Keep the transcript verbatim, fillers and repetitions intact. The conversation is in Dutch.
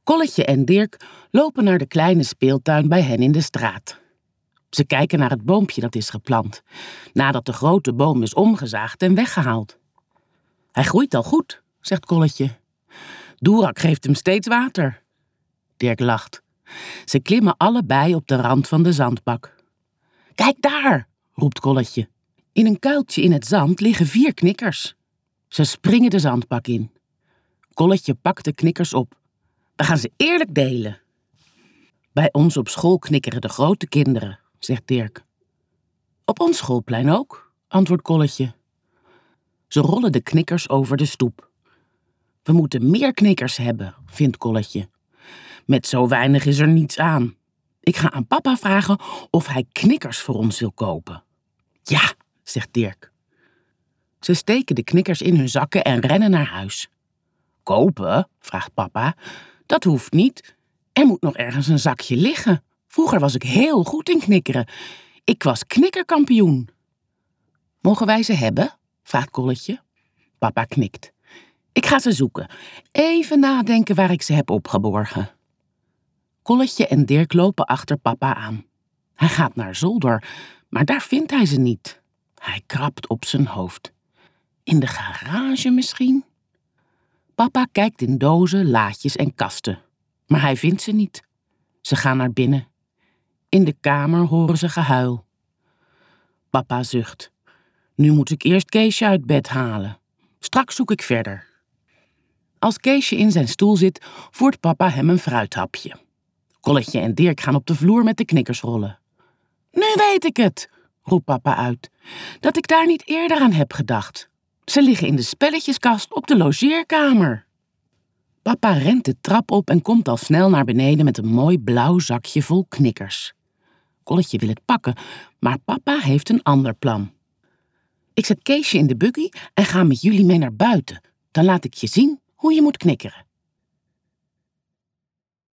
Kolletje en Dirk lopen naar de kleine speeltuin bij hen in de straat. Ze kijken naar het boompje dat is geplant, nadat de grote boom is omgezaagd en weggehaald. Hij groeit al goed, zegt Kolletje. Doerak geeft hem steeds water. Dirk lacht. Ze klimmen allebei op de rand van de zandbak. Kijk daar, roept Kolletje. In een kuiltje in het zand liggen vier knikkers. Ze springen de zandbak in. Kolletje pakt de knikkers op. We gaan ze eerlijk delen. Bij ons op school knikkeren de grote kinderen, zegt Dirk. Op ons schoolplein ook, antwoordt Kolletje. Ze rollen de knikkers over de stoep. We moeten meer knikkers hebben, vindt Kolletje. Met zo weinig is er niets aan. Ik ga aan papa vragen of hij knikkers voor ons wil kopen. Ja, zegt Dirk. Ze steken de knikkers in hun zakken en rennen naar huis. Kopen? Vraagt papa. Dat hoeft niet. Er moet nog ergens een zakje liggen. Vroeger was ik heel goed in knikkeren. Ik was knikkerkampioen. Mogen wij ze hebben? Vraagt Kolletje. Papa knikt. Ik ga ze zoeken. Even nadenken waar ik ze heb opgeborgen. Kolletje en Dirk lopen achter papa aan. Hij gaat naar zolder, maar daar vindt hij ze niet. Hij krabt op zijn hoofd. In de garage misschien? Papa kijkt in dozen, laadjes en kasten, maar hij vindt ze niet. Ze gaan naar binnen. In de kamer horen ze gehuil. Papa zucht. Nu moet ik eerst Keesje uit bed halen. Straks zoek ik verder. Als Keesje in zijn stoel zit, voert papa hem een fruithapje. Kolletje en Dirk gaan op de vloer met de knikkers rollen. Nu weet ik het, roept papa uit, dat ik daar niet eerder aan heb gedacht. Ze liggen in de spelletjeskast op de logeerkamer. Papa rent de trap op en komt al snel naar beneden met een mooi blauw zakje vol knikkers. Kolletje wil het pakken, maar papa heeft een ander plan. Ik zet Keesje in de buggy en ga met jullie mee naar buiten. Dan laat ik je zien hoe je moet knikkeren.